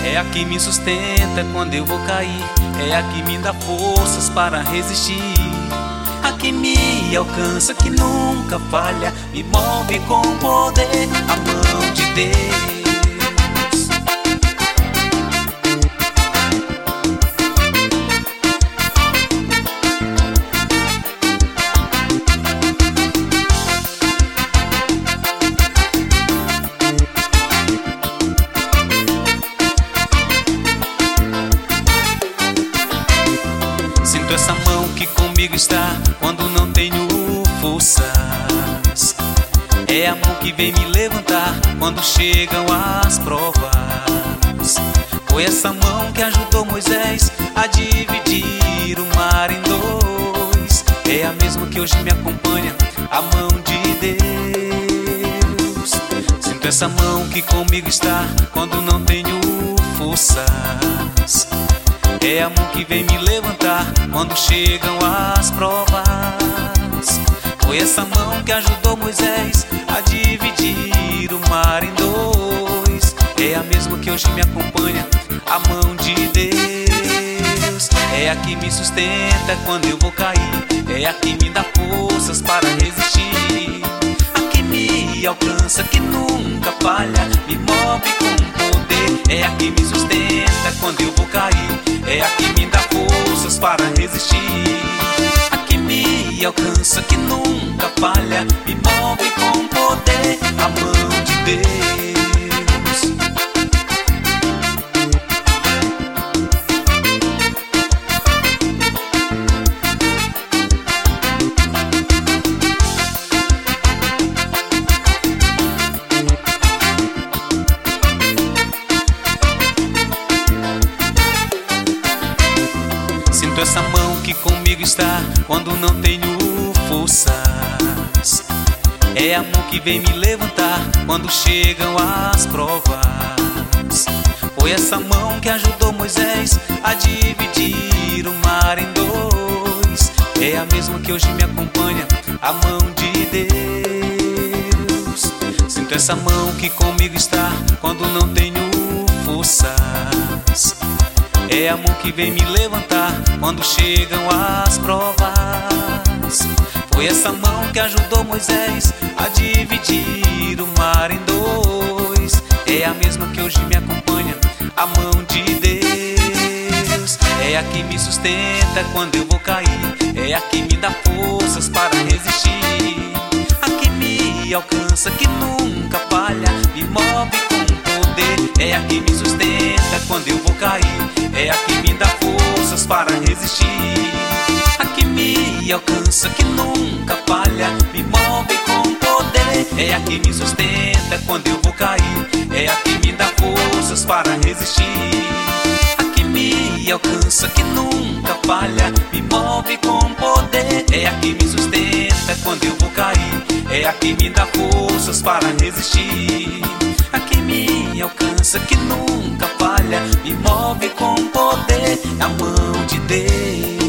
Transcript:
É a que me sustenta quando eu vou cair, é a que me dá forças para resistir, a que me alcança, que nunca falha, me move com poder, a mão de Deus. Sinto essa mão que comigo está quando não tenho forças. É a mão que vem me levantar quando chegam as provas. Foi essa mão que ajudou Moisés a dividir o mar em dois. É a mesma que hoje me acompanha, a mão de Deus. Sinto essa mão que comigo está quando não tenho forças. É a mão que vem me levantar quando chegam as provas. Foi essa mão que ajudou Moisés a dividir o mar em dois. É a mesma que hoje me acompanha, a mão de Deus. É a que me sustenta quando eu vou cair, é a que me dá forças para resistir, a que me alcança, que nunca falha, me move com poder. É a que me sustenta quando eu vou cair, é a que me dá forças para resistir, a que me alcança, que nunca falha, me move com poder, a mão de Deus. Sinto essa mão que comigo está quando não tenho forças. É a mão que vem me levantar quando chegam as provas. Foi essa mão que ajudou Moisés a dividir o mar em dois. É a mesma que hoje me acompanha, a mão de Deus. Sinto essa mão que comigo está quando não tenho forças. É a mão que vem me levantar quando chegam as provas. Foi essa mão que ajudou Moisés a dividir o mar em dois. É a mesma que hoje me acompanha, a mão de Deus. É a que me sustenta quando eu vou cair, é a que me dá forças para resistir, a que me alcança, que nunca falha, me move com poder. É a que me sustenta quando eu vou cair, é a que me dá forças para resistir, a que me alcança, que nunca falha, me move com poder. É a que me sustenta quando eu vou cair, é a que me dá forças para resistir, a que me alcança, que nunca falha, me move com poder. É a que me sustenta quando eu vou cair, é a que me dá forças para resistir, a que me alcança, que nunca falha, me move com poder, a mão de Deus.